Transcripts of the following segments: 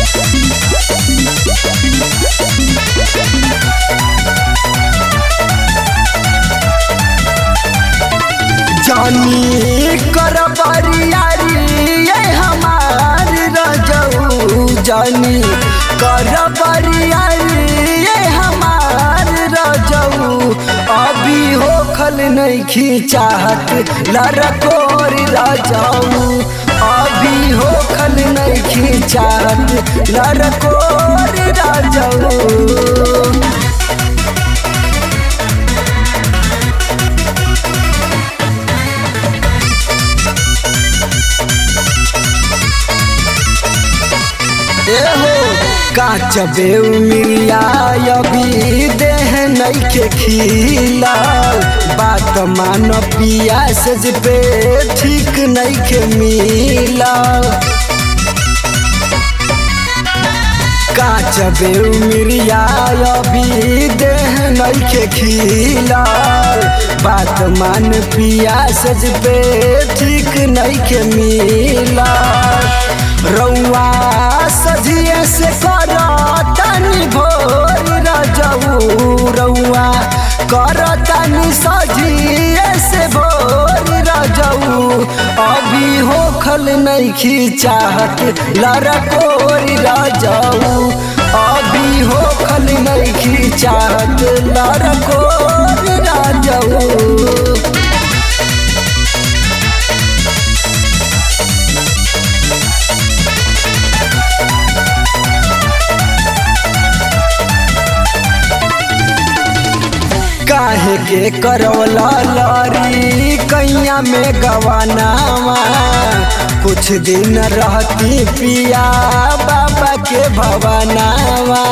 जानी कर बरियारी ये हमार रजऊ, जानी कर बरियारी ये हमार रजऊ। अभी होखल नइखी चाहत लड़कोर रजऊ, अभी होखल नइखी चाहत लड़कोर रजऊ। काच बेउ मिरिया अभी देह नइखे खिलाल, बात मान पिया सज पे ठीक नइखे मिलाल। काच बेउ मिरिया अभी देह नइखे खिलाल, बात मान पिया सज पे ठीक नइखे मिलाल। रउआ सजिए से करतानी भोर रजऊ, रउआ करतानी सजिए से भोर रजऊ। अभी होखल नइखी चाहत लड़कोर रजऊ, अभी होखल नइखी चाहत लड़कोर रजऊ। काहे के करवला लारी कैया में गवानावा, कुछ दिन रहती पिया बाबा के भवनावा।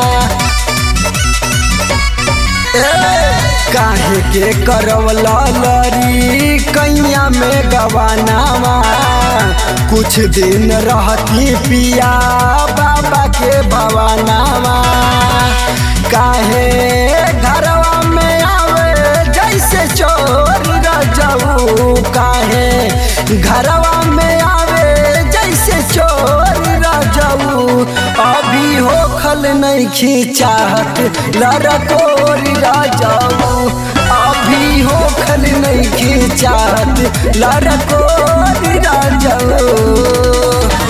काहे के करवला लारी कैया में गवानावा, कुछ दिन रहती पिया बाबा के भवनावा। काहे घरवा में आवे जैसे चोर रजऊ, काहे घरवा में आवे जैसे चोर रजऊ। अभी होखल नइखी चाहत लड़कोर रजऊ, अभी होखल नइखी चाहत लड़कोर रजऊ।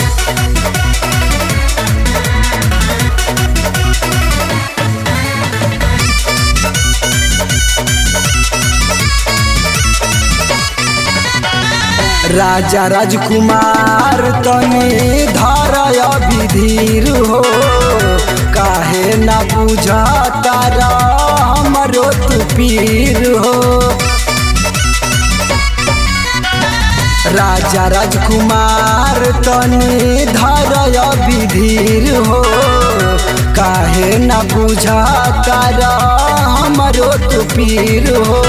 राजा राजकुमार तनी धर अभी धीर हो, काहे ना बुझता हमरो तू पीर हो। राजा राजकुमार तनी धर अभी धीर हो, काहे ना बुझता हमरो तू पीर हो।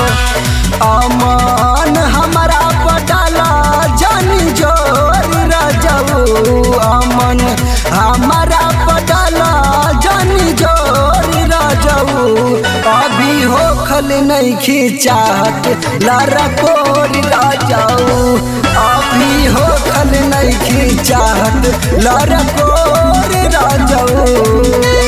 अमन हमारा पटाला जानी जोर रजऊ, अमन हमारा पटाला जानी जोर रजऊ। अभी होखल नइखी चाहत लड़कोर रजऊ, अभी होखल नइखी चाहत लड़कोर रजऊ।